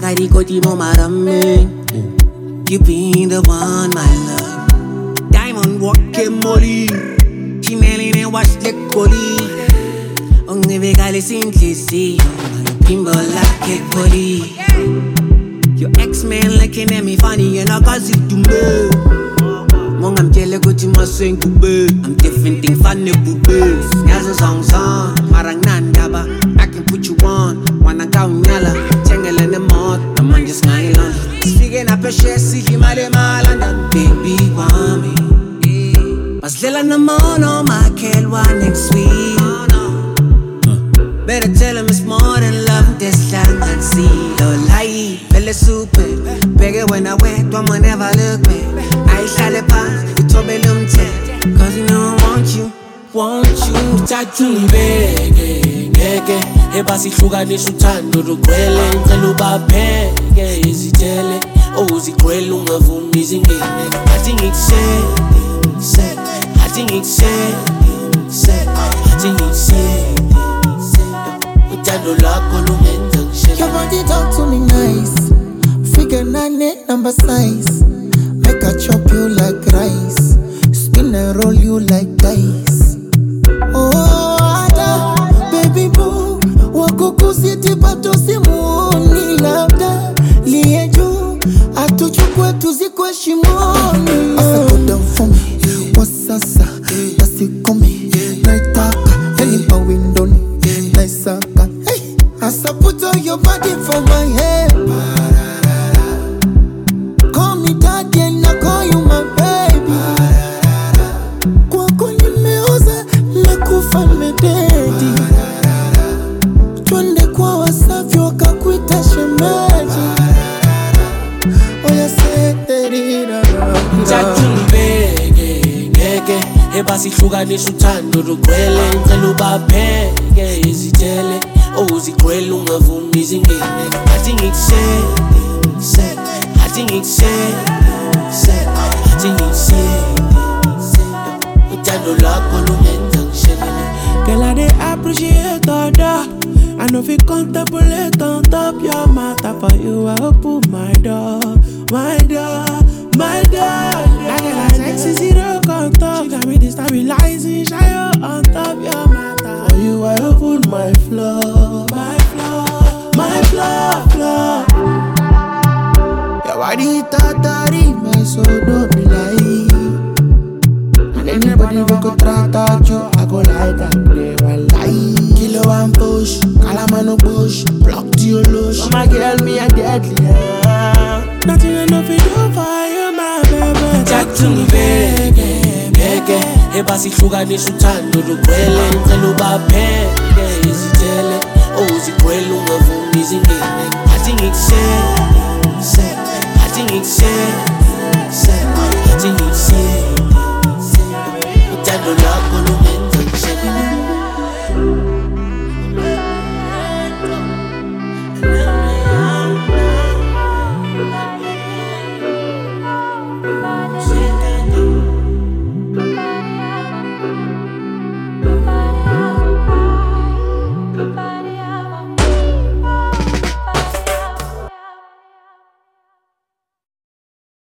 Karikoti mo marami. You been the one, my love. Diamond walking molly. Chimelin and watch the coli. Only vegale simplicity. Pimbo like a body. Your ex-man looking at me funny and I cause it to me. Mong I'm telling you to my swing kube. I'm different thing funny bube. Yazo song marang nandaba. I can put you on. Wanna go nyala. Tangle in the mud. I'm on just my land. Speaking up a share, see him at the Malanda. Baby, want me. Mas lila naman on my kid one next week. Better tell him it's more than love. This land and see. Don't lie. Belle super. Bigger when I went. Don't never look back. I shall pass. You told me them ten. Cause you know I want you. Tattoo bege ebasi hlukanisa uthando lugcwele ngicela ubapheke izitele ozigcwele ungavumi izingene athi ngikusele uthando lakho lungenza ngishele. Your body talk to me nice. Figure 9 number size. Make I chop you like rice. Spin and roll you like dice. Oh, Ada, baby boo. Wako kusiti pato simoni labda liye juu. Atuchukwe tuzikwe shimoni. Asa go down for me. Wasasa, basi kome. Naitaka, yani pa window ni. Naisaka, hey. Asa put all your body for my head. Call me daddy and I call you my baby. Kwako nimeoza na kufa mededi. Twende kwa Wasafi wakakuita shemeji. Oya seterira. Tattoo bege ebasi hlukanisa uthando lugcwele ngicela ubapheke izitele ozigcwele ungavumi izingene athi ngikusele uthando lakho lungenza ngishele. Girl, I dey appreciate all that. I know if you contemplate on top your matter for you, I open my door. I get like sexy zero contact. She got me destabilizing, shy on top your matter. For you, I open my floor. Your body tatari, my soul don't be like. And anybody we could try touch you, I go like that, never lie. Kilo and push, calamano bush, block to your lush. Oh my girl, me a deadly. Nothing enough to do for you, my baby. Tattoo bege ebasi hlukanisa uthando lugcwele ngicela ubapheke izitele ozigcwele ungavumi izingene athi ngikusele